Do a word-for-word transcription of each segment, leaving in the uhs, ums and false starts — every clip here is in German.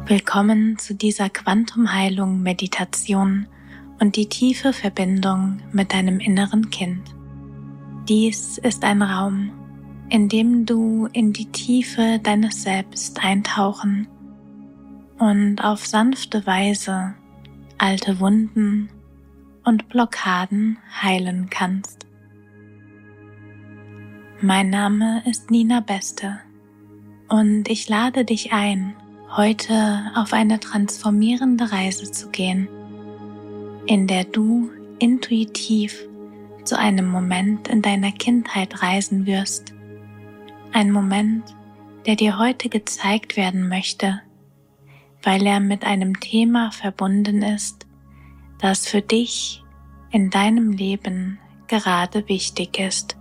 Willkommen zu dieser Quantumheilung-Meditation und die tiefe Verbindung mit deinem inneren Kind. Dies ist ein Raum, in dem du in die Tiefe deines Selbst eintauchen und auf sanfte Weise alte Wunden und Blockaden heilen kannst. Mein Name ist Nina Beste und ich lade dich ein, heute auf eine transformierende Reise zu gehen, in der du intuitiv zu einem Moment in deiner Kindheit reisen wirst. Ein Moment, der dir heute gezeigt werden möchte, weil er mit einem Thema verbunden ist, das für dich in deinem Leben gerade wichtig ist.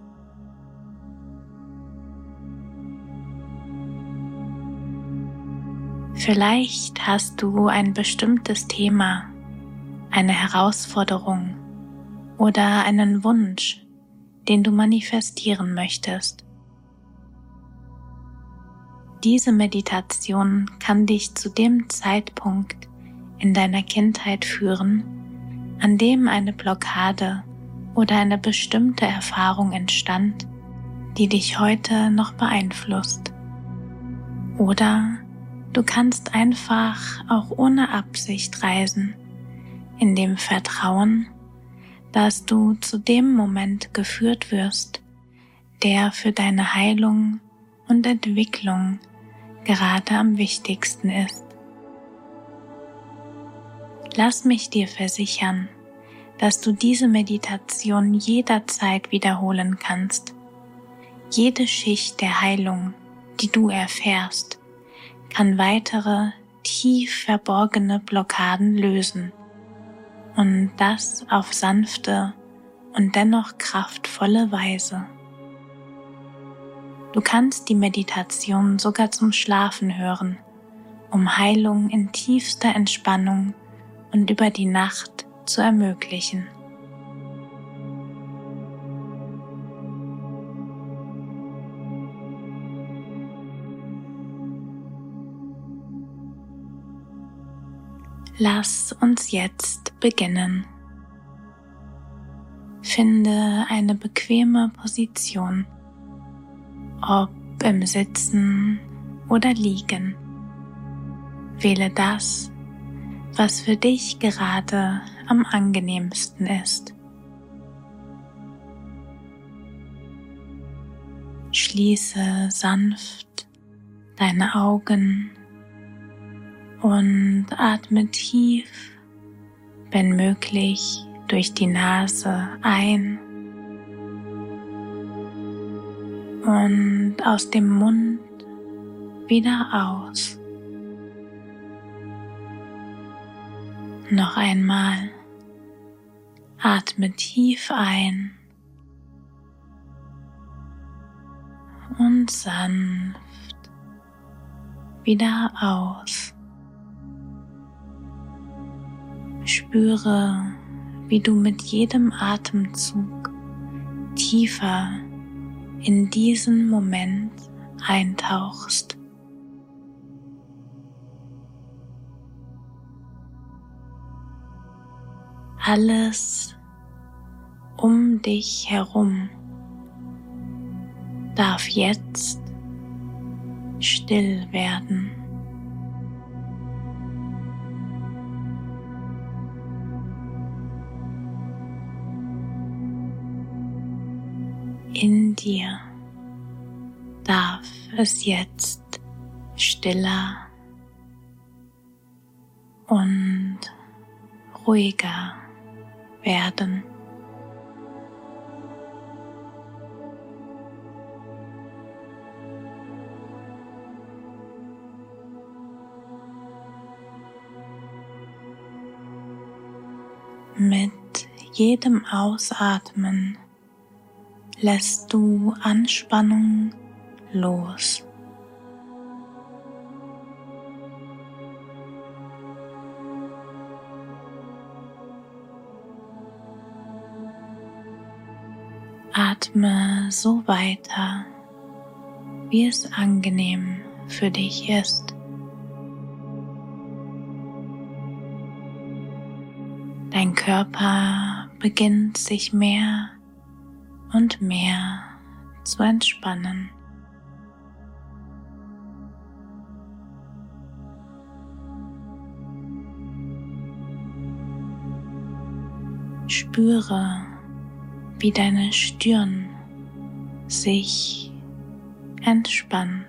Vielleicht hast du ein bestimmtes Thema, eine Herausforderung oder einen Wunsch, den du manifestieren möchtest. Diese Meditation kann dich zu dem Zeitpunkt in deiner Kindheit führen, an dem eine Blockade oder eine bestimmte Erfahrung entstand, die dich heute noch beeinflusst. Oder du kannst einfach auch ohne Absicht reisen, in dem Vertrauen, dass du zu dem Moment geführt wirst, der für deine Heilung und Entwicklung gerade am wichtigsten ist. Lass mich dir versichern, dass du diese Meditation jederzeit wiederholen kannst. Jede Schicht der Heilung, die du erfährst, kann weitere, tief verborgene Blockaden lösen und das auf sanfte und dennoch kraftvolle Weise. Du kannst die Meditation sogar zum Schlafen hören, um Heilung in tiefster Entspannung und über die Nacht zu ermöglichen. Lass uns jetzt beginnen. Finde eine bequeme Position, ob im Sitzen oder Liegen. Wähle das, was für dich gerade am angenehmsten ist. Schließe sanft deine Augen und atme tief, wenn möglich, durch die Nase ein und aus dem Mund wieder aus. Noch einmal, atme tief ein und sanft wieder aus. Spüre, wie du mit jedem Atemzug tiefer in diesen Moment eintauchst. Alles um dich herum darf jetzt still werden. In dir darf es jetzt stiller und ruhiger werden. Mit jedem Ausatmen lässt du Anspannung los. Atme so weiter, wie es angenehm für dich ist. Dein Körper beginnt sich mehr und mehr zu entspannen. Spüre, wie deine Stirn sich entspannt.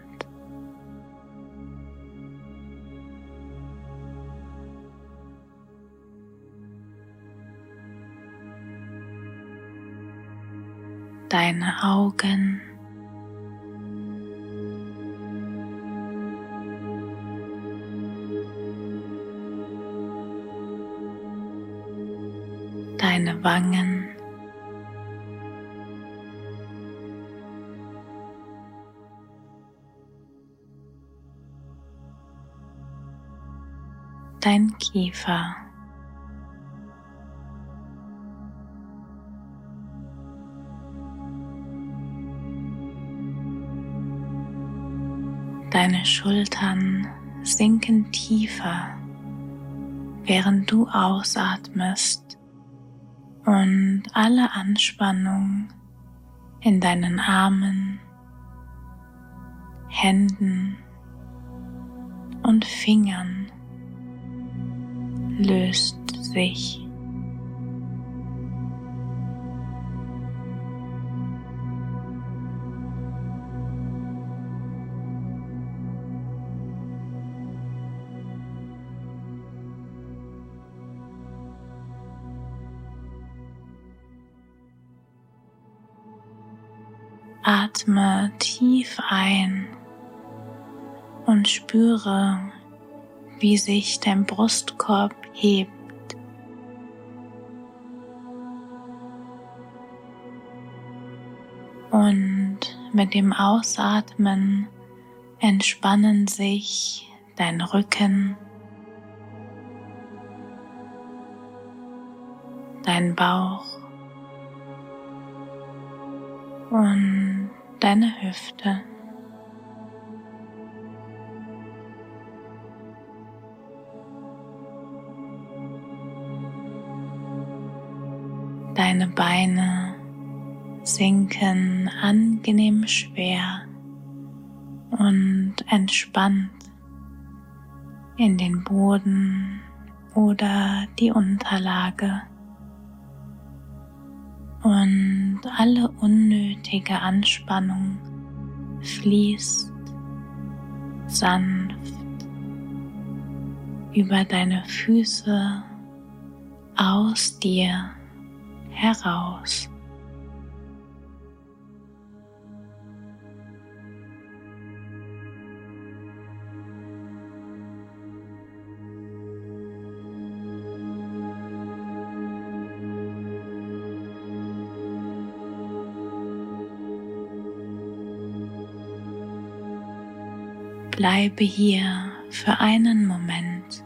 Deine Augen, deine Wangen, dein Kiefer, deine Schultern sinken tiefer, während du ausatmest und alle Anspannung in deinen Armen, Händen und Fingern löst sich. Atme tief ein und spüre, wie sich dein Brustkorb hebt. Und mit dem Ausatmen entspannen sich dein Rücken, dein Bauch und deine Hüfte. Deine Beine sinken angenehm schwer und entspannt in den Boden oder die Unterlage. Und alle unnötige Anspannung fließt sanft über deine Füße aus dir heraus. Bleibe hier für einen Moment.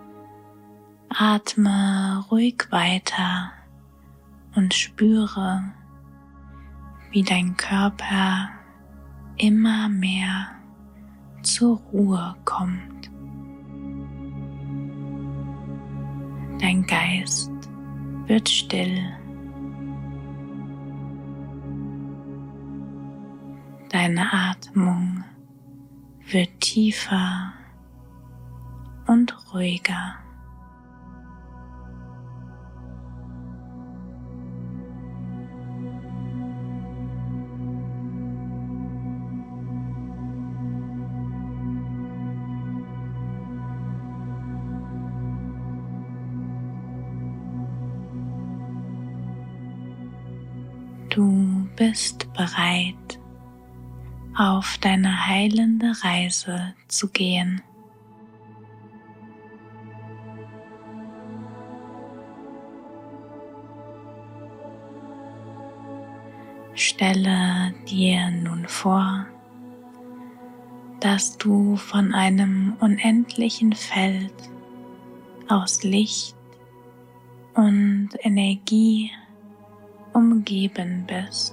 Atme ruhig weiter und spüre, wie dein Körper immer mehr zur Ruhe kommt. Dein Geist wird still. Deine Atmung wird tiefer und ruhiger. Du bist bereit, auf deine heilende Reise zu gehen. Stelle dir nun vor, dass du von einem unendlichen Feld aus Licht und Energie umgeben bist.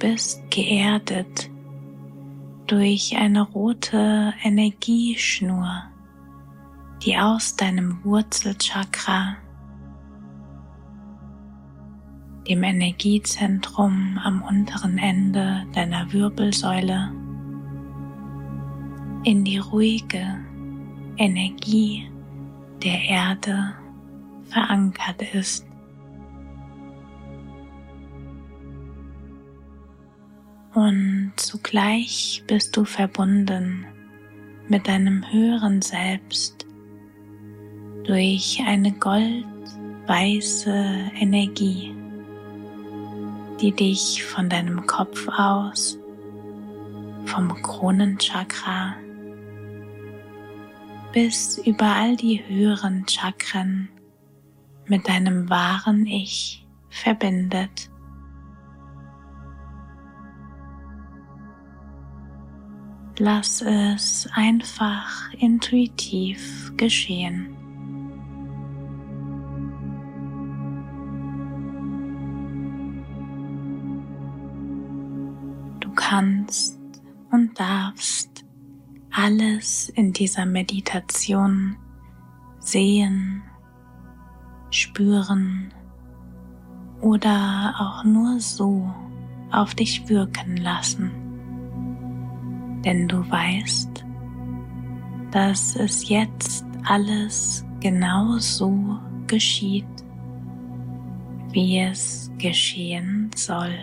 bist geerdet durch eine rote Energieschnur, die aus deinem Wurzelchakra, dem Energiezentrum am unteren Ende deiner Wirbelsäule, in die ruhige Energie der Erde verankert ist. Und zugleich bist du verbunden mit deinem höheren Selbst durch eine goldweiße Energie, die dich von deinem Kopf aus, vom Kronenchakra bis über all die höheren Chakren mit deinem wahren Ich verbindet. Lass es einfach intuitiv geschehen. Du kannst und darfst alles in dieser Meditation sehen, spüren oder auch nur so auf dich wirken lassen. Denn du weißt, dass es jetzt alles genau so geschieht, wie es geschehen soll.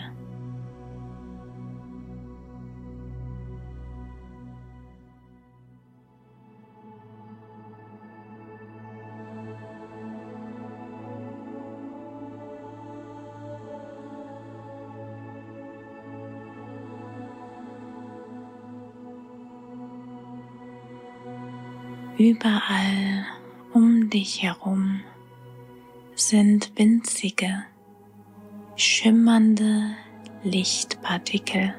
Überall um dich herum sind winzige, schimmernde Lichtpartikel,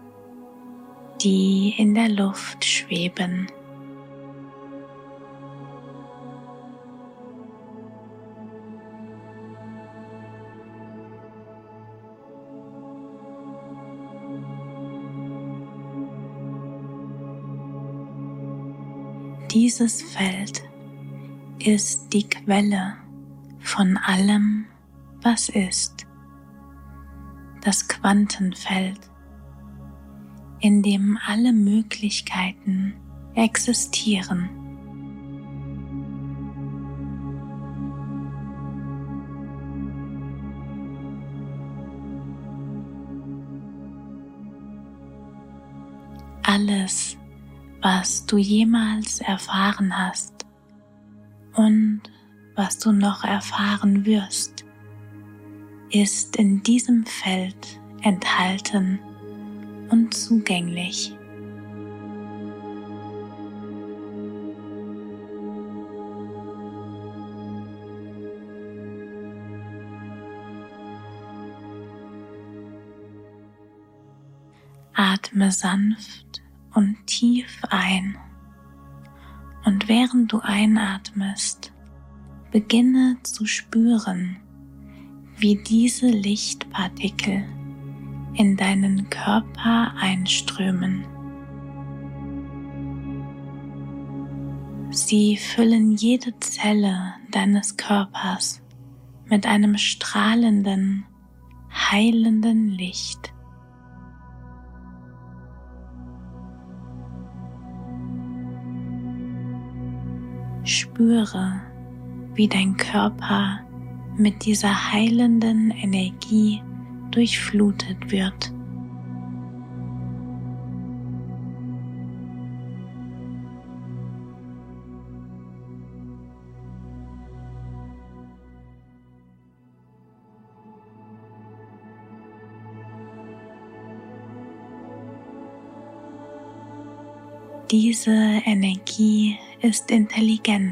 die in der Luft schweben. Dieses Feld ist die Quelle von allem, was ist. Das Quantenfeld, in dem alle Möglichkeiten existieren. Alles, was du jemals erfahren hast und was du noch erfahren wirst, ist in diesem Feld enthalten und zugänglich. Atme sanft und tief ein, und während du einatmest, beginne zu spüren, wie diese Lichtpartikel in deinen Körper einströmen. Sie füllen jede Zelle deines Körpers mit einem strahlenden, heilenden Licht. Spüre, wie dein Körper mit dieser heilenden Energie durchflutet wird. Diese Energie ist intelligent.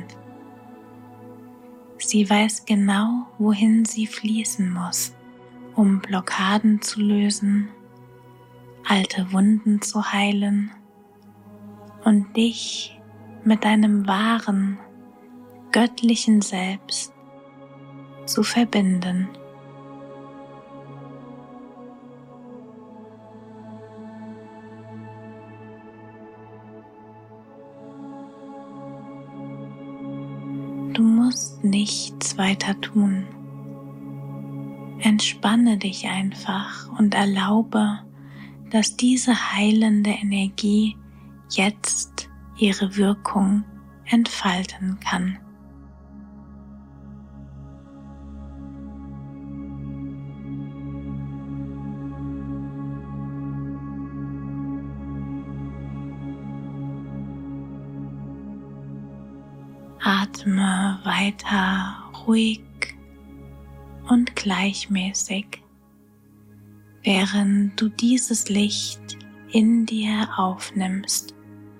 Sie weiß genau, wohin sie fließen muss, um Blockaden zu lösen, alte Wunden zu heilen und dich mit deinem wahren, göttlichen Selbst zu verbinden. Du musst nichts weiter tun. Entspanne dich einfach und erlaube, dass diese heilende Energie jetzt ihre Wirkung entfalten kann. Atme weiter ruhig und gleichmäßig, während du dieses Licht in dir aufnimmst.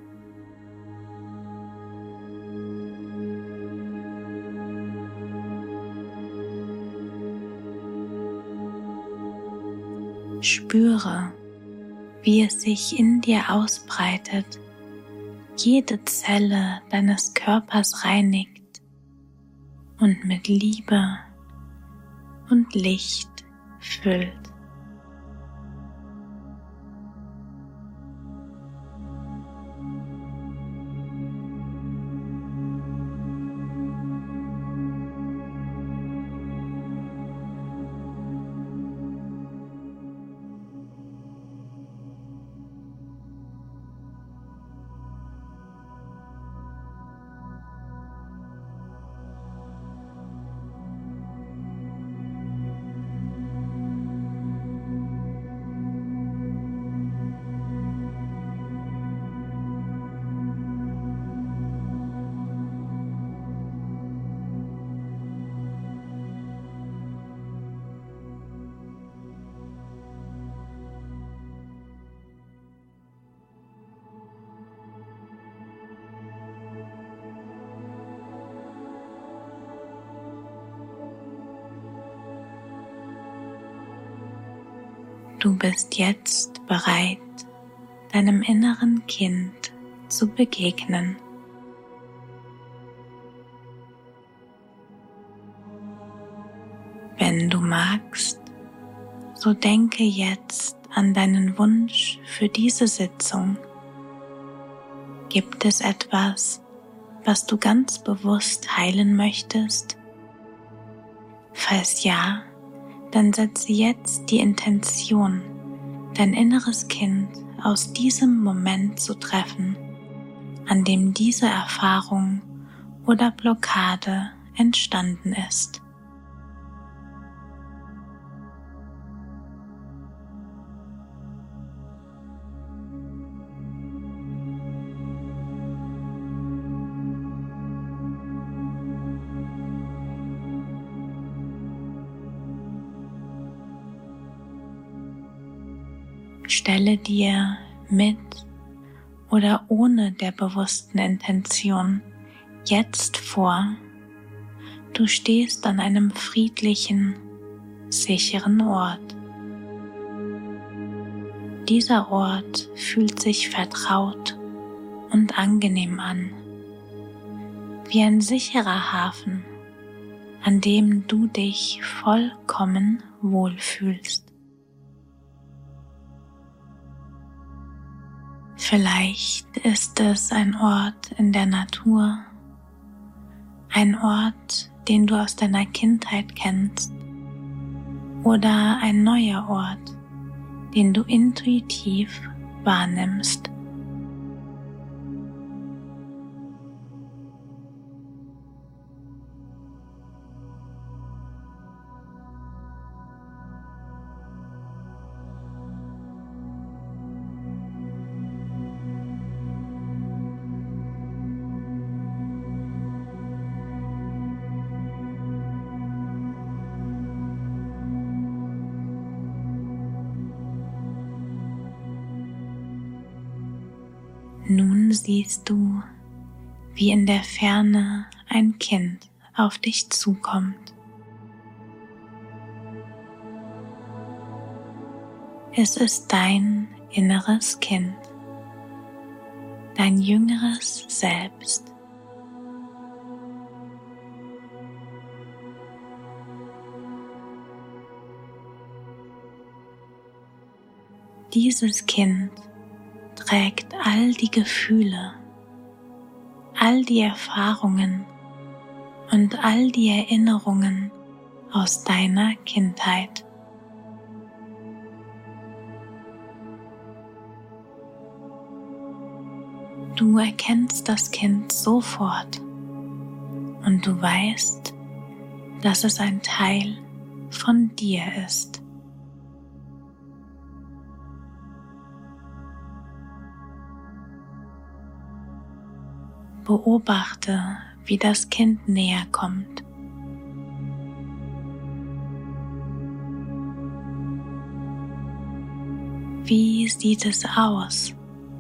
Spüre, wie es sich in dir ausbreitet, jede Zelle deines Körpers reinigt und mit Liebe und Licht füllt. Du bist jetzt bereit, deinem inneren Kind zu begegnen. Wenn du magst, so denke jetzt an deinen Wunsch für diese Sitzung. Gibt es etwas, was du ganz bewusst heilen möchtest? Falls ja, dann setze jetzt die Intention, dein inneres Kind aus diesem Moment zu treffen, an dem diese Erfahrung oder Blockade entstanden ist. Stelle dir mit oder ohne der bewussten Intention jetzt vor, du stehst an einem friedlichen, sicheren Ort. Dieser Ort fühlt sich vertraut und angenehm an, wie ein sicherer Hafen, an dem du dich vollkommen wohlfühlst. Vielleicht ist es ein Ort in der Natur, ein Ort, den du aus deiner Kindheit kennst, oder ein neuer Ort, den du intuitiv wahrnimmst. Nun siehst du, wie in der Ferne ein Kind auf dich zukommt. Es ist dein inneres Kind, dein jüngeres Selbst. Dieses Kind trägt all die Gefühle, all die Erfahrungen und all die Erinnerungen aus deiner Kindheit. Du erkennst das Kind sofort und du weißt, dass es ein Teil von dir ist. Beobachte, wie das Kind näher kommt. Wie sieht es aus?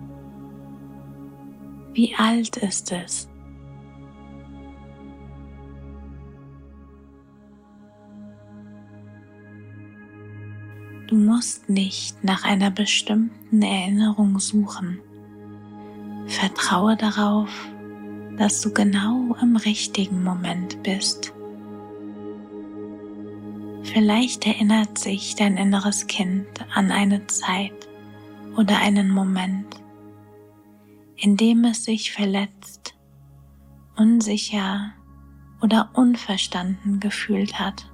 Wie alt ist es? Du musst nicht nach einer bestimmten Erinnerung suchen. Vertraue darauf, dass du genau im richtigen Moment bist. Vielleicht erinnert sich dein inneres Kind an eine Zeit oder einen Moment, in dem es sich verletzt, unsicher oder unverstanden gefühlt hat.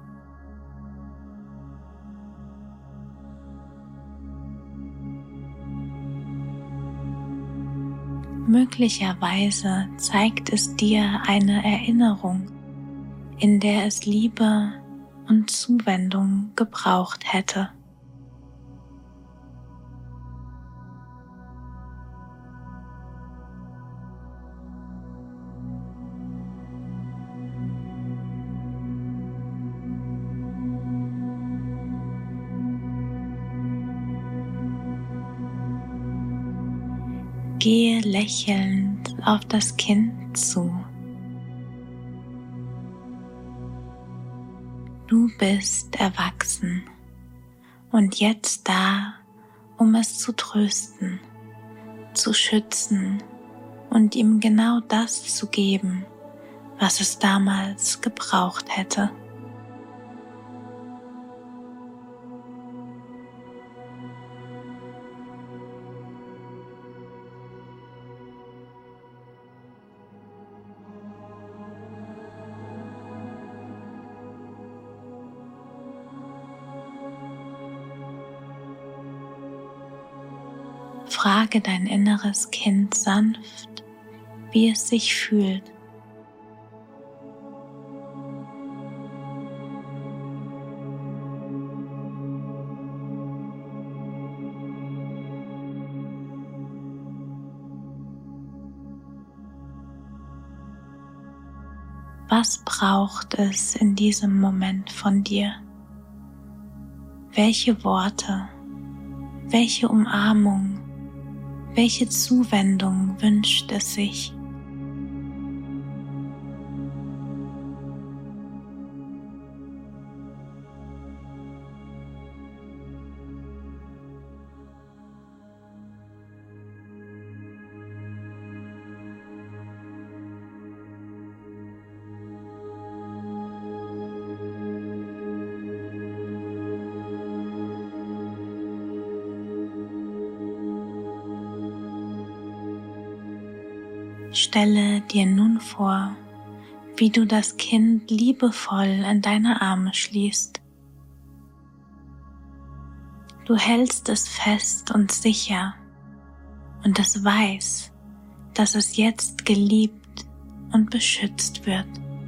Möglicherweise zeigt es dir eine Erinnerung, in der es Liebe und Zuwendung gebraucht hätte. Gehe lächelnd auf das Kind zu. Du bist erwachsen und jetzt da, um es zu trösten, zu schützen und ihm genau das zu geben, was es damals gebraucht hätte. Frage dein inneres Kind sanft, wie es sich fühlt. Was braucht es in diesem Moment von dir? Welche Worte, welche Umarmung, welche Zuwendung wünscht es sich? Stelle dir nun vor, wie du das Kind liebevoll in deine Arme schließt. Du hältst es fest und sicher und es weiß, dass es jetzt geliebt und beschützt wird.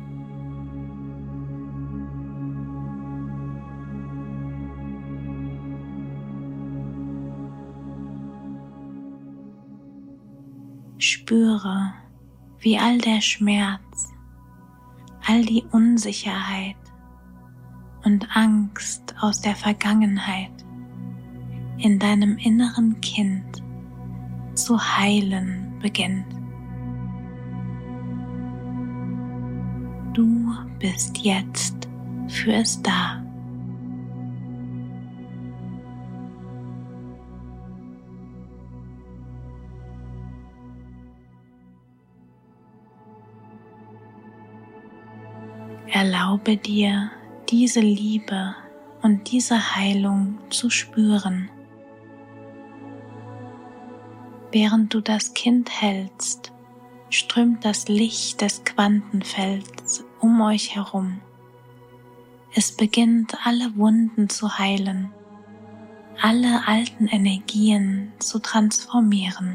Spüre, wie all der Schmerz, all die Unsicherheit und Angst aus der Vergangenheit in deinem inneren Kind zu heilen beginnt. Du bist jetzt für es da. Erlaube dir, diese Liebe und diese Heilung zu spüren. Während du das Kind hältst, strömt das Licht des Quantenfelds um euch herum. Es beginnt, alle Wunden zu heilen, alle alten Energien zu transformieren.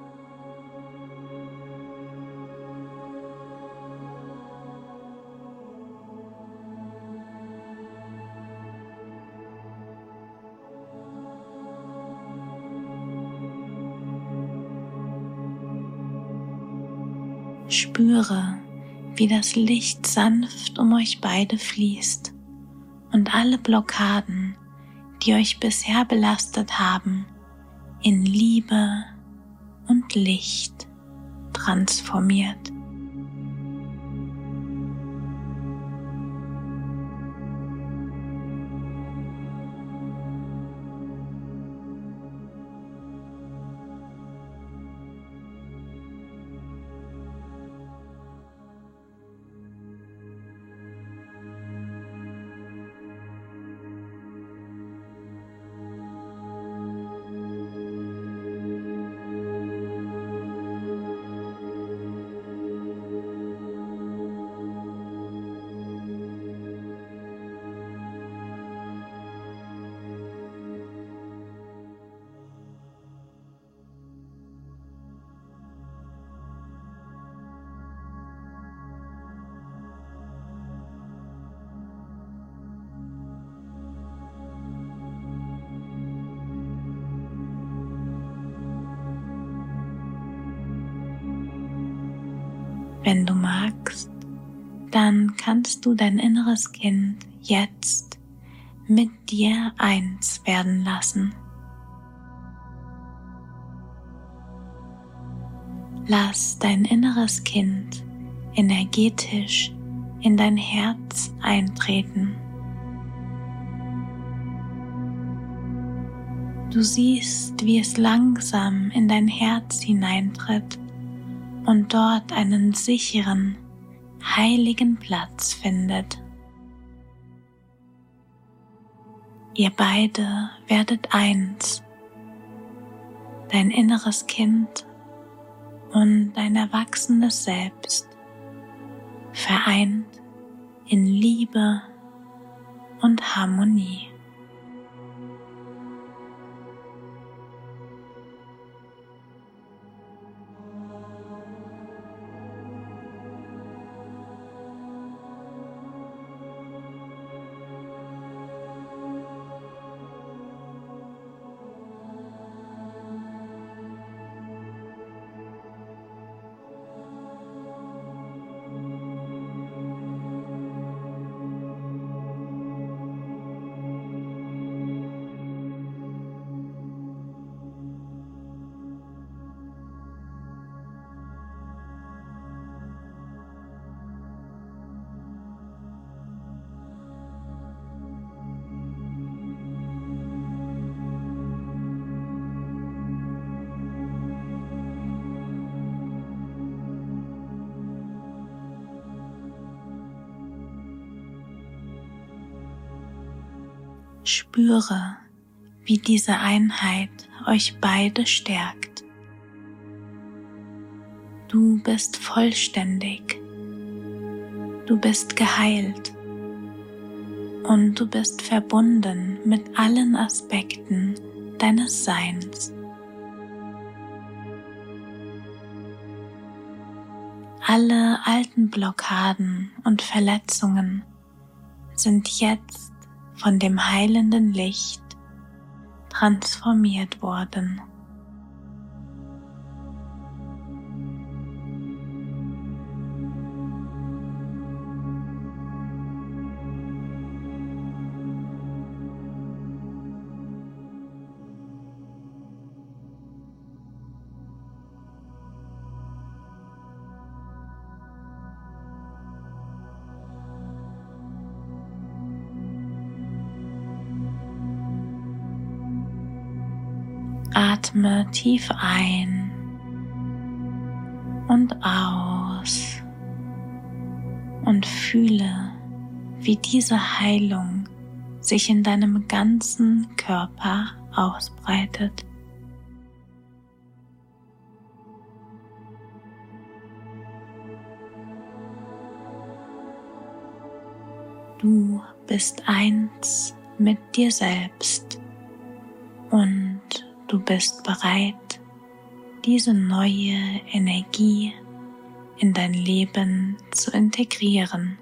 Spüre, wie das Licht sanft um euch beide fließt und alle Blockaden, die euch bisher belastet haben, in Liebe und Licht transformiert. Wenn du magst, dann kannst du dein inneres Kind jetzt mit dir eins werden lassen. Lass dein inneres Kind energetisch in dein Herz eintreten. Du siehst, wie es langsam in dein Herz hineintritt und dort einen sicheren, heiligen Platz findet. Ihr beide werdet eins, dein inneres Kind und dein erwachsenes Selbst, vereint in Liebe und Harmonie. Spüre, wie diese Einheit euch beide stärkt. Du bist vollständig, du bist geheilt und du bist verbunden mit allen Aspekten deines Seins. Alle alten Blockaden und Verletzungen sind jetzt von dem heilenden Licht transformiert worden. Atme tief ein und aus und fühle, wie diese Heilung sich in deinem ganzen Körper ausbreitet. Du bist eins mit dir selbst und du bist bereit, diese neue Energie in dein Leben zu integrieren.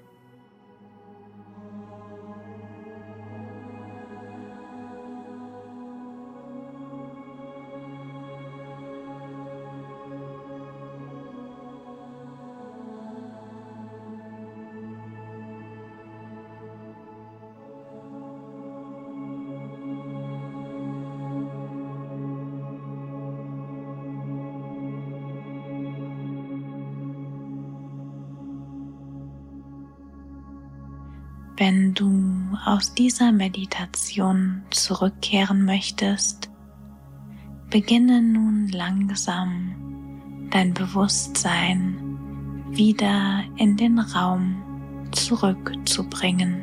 Wenn du aus dieser Meditation zurückkehren möchtest, beginne nun langsam dein Bewusstsein wieder in den Raum zurückzubringen.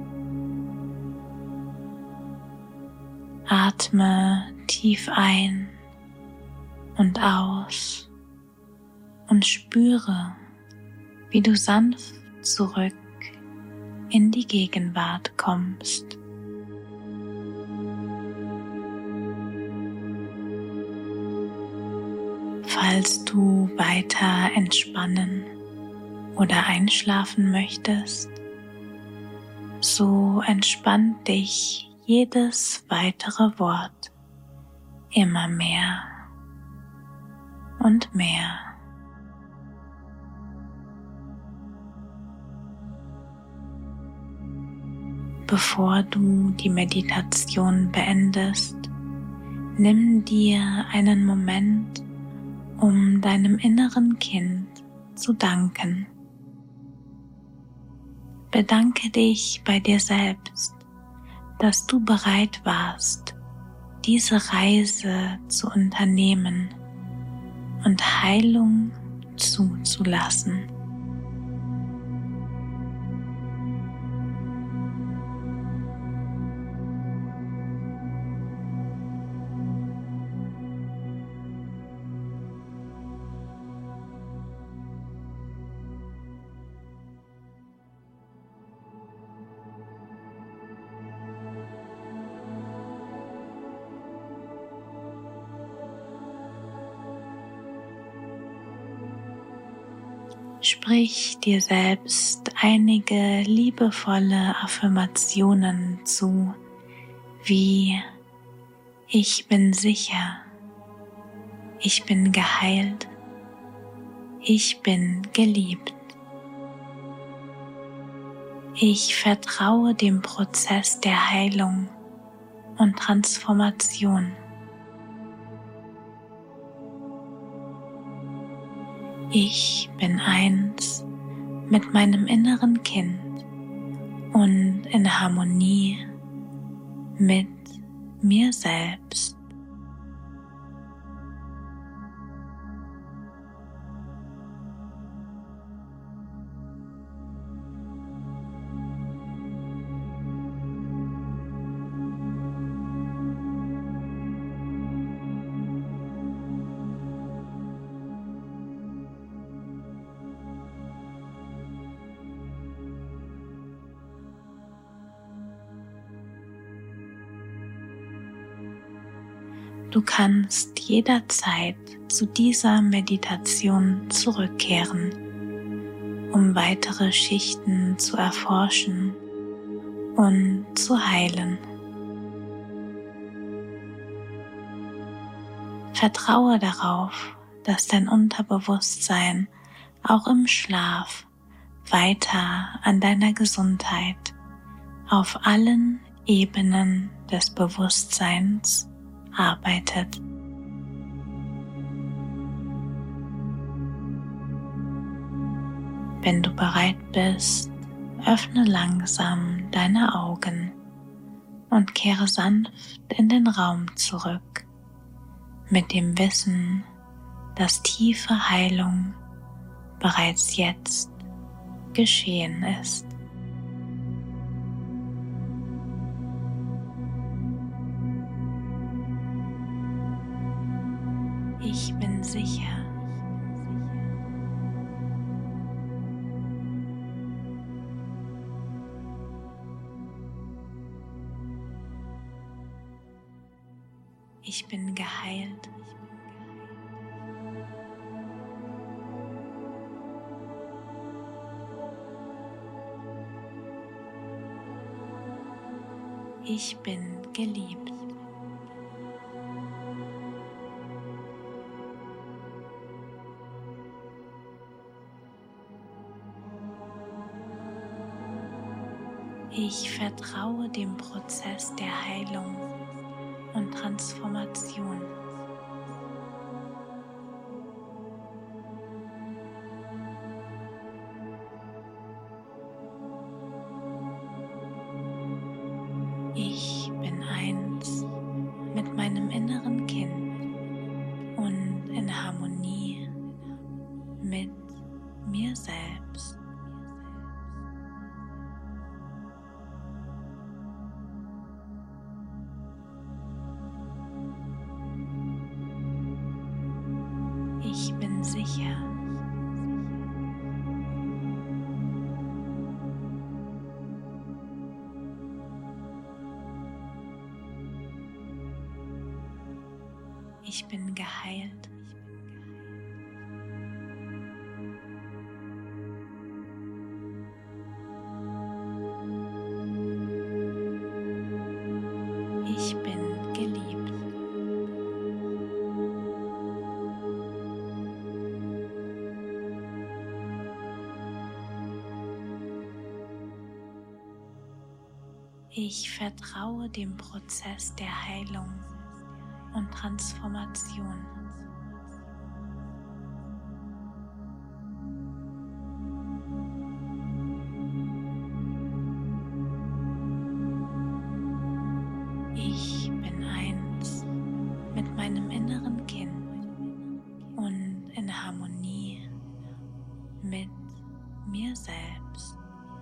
Atme tief ein und aus und spüre, wie du sanft zurück in die Gegenwart kommst. Falls du weiter entspannen oder einschlafen möchtest, so entspannt dich jedes weitere Wort immer mehr und mehr. Bevor du die Meditation beendest, nimm dir einen Moment, um deinem inneren Kind zu danken. Bedanke dich bei dir selbst, dass du bereit warst, diese Reise zu unternehmen und Heilung zuzulassen. Sprich dir selbst einige liebevolle Affirmationen zu, wie: Ich bin sicher, ich bin geheilt, ich bin geliebt. Ich vertraue dem Prozess der Heilung und Transformation. Ich bin eins mit meinem inneren Kind und in Harmonie mit mir selbst. Du kannst jederzeit zu dieser Meditation zurückkehren, um weitere Schichten zu erforschen und zu heilen. Vertraue darauf, dass dein Unterbewusstsein auch im Schlaf weiter an deiner Gesundheit auf allen Ebenen des Bewusstseins arbeitet. Wenn du bereit bist, öffne langsam deine Augen und kehre sanft in den Raum zurück, mit dem Wissen, dass tiefe Heilung bereits jetzt geschehen ist. Ich bin sicher. Ich bin geheilt. Ich bin geliebt. Ich vertraue dem Prozess der Heilung und Transformation. Ich bin eins mit meinem inneren Kind und in Harmonie mit mir selbst. Ich bin sicher. Ich bin geheilt. Ich bin geliebt. Ich vertraue dem Prozess der Heilung und Transformation. Ich bin eins mit meinem inneren Kind und in Harmonie mit mir selbst.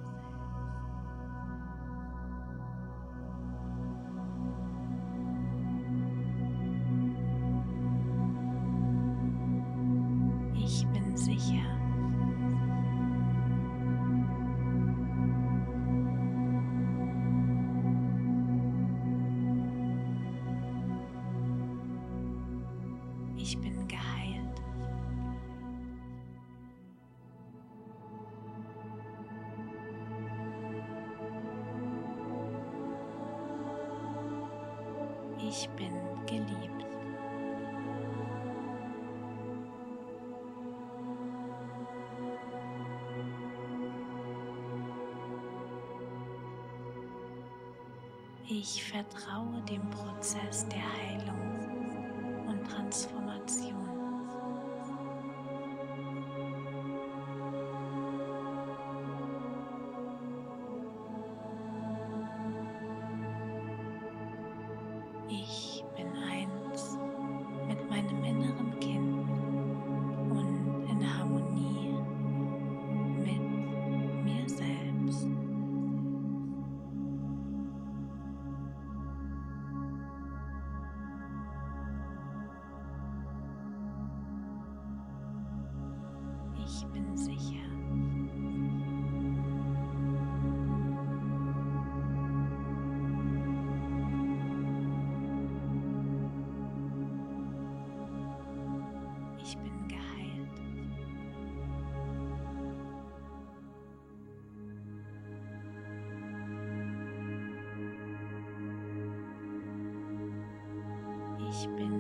Ich bin sicher. Ich bin geheilt. Ich bin geliebt. Ich vertraue dem Prozess der Heilung und Transformation. Ich bin eins mit meinem inneren Kind und in Harmonie mit mir selbst. Ich bin sicher. Ich bin geheilt. Ich bin